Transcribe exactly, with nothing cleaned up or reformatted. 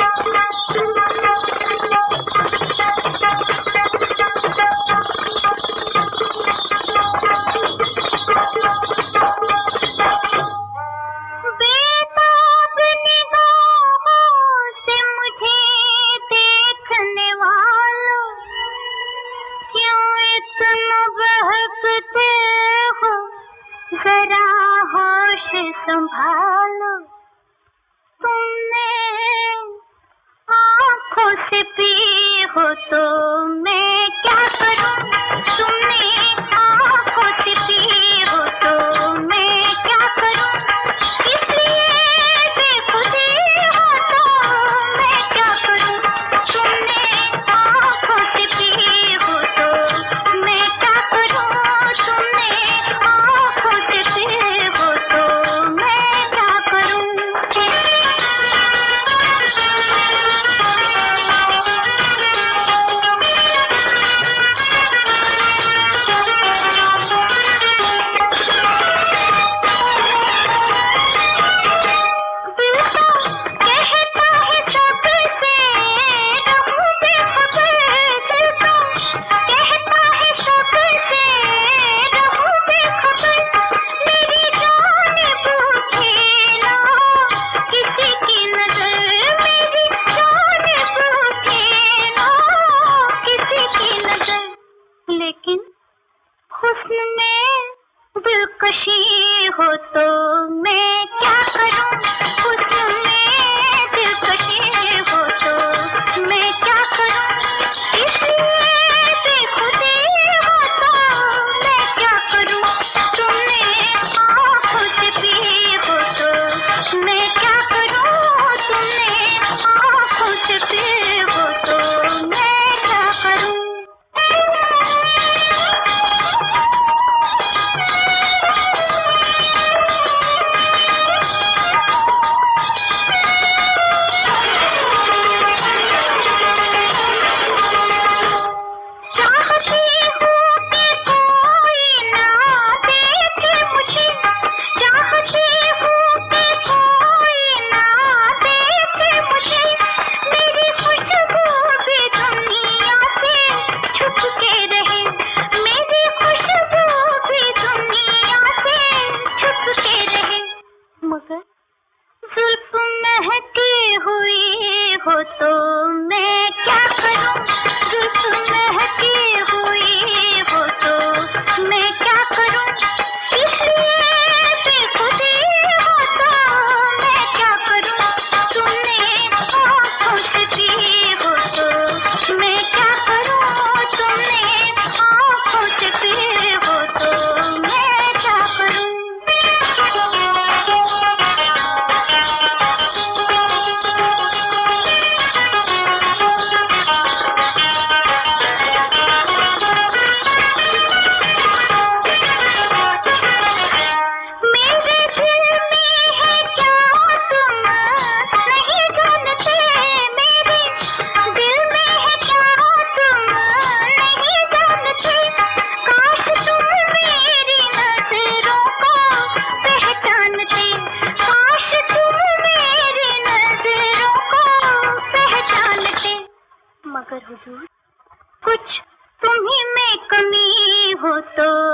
जरा होश संभालो, तुमने आँखों से पी हो तो मैं क्या करूं। तुमने आँखों से पी हो तो मैं क्या करूं। इसलिए बेखुदी हो तो मैं क्या करूं। तुमने आँखों से पी हो तो मैं क्या करूं। तुमने आँखों से पी हो तो मैं क्या करूं। लेकिन हुस्न में दिलकशी हो तो मैं क्या करूं। हुस्न में दिलकशी हो तो मैं क्या करूं। इसलिए बेखुदी हो तो मैं क्या करूं। तुमने आँखों से पी हो तो मैं क्या करूं। तुमने आँखों से पी हो तो मैं क्या करूं। मगर जुल्फ महकी हुई हो तो मैं क्या करूं। जुल्फ महकी हुई हो तो मैं क्या करूं। इसलिए बेखुदी हो तो मैं क्या करूं। तुमने आँखों से पी हो तो मैं क्या करूं। तुमने आँखों से पी हो तो मैं क्या करूं। मगर हुजूर कुछ तुम्ही में कमी हो तो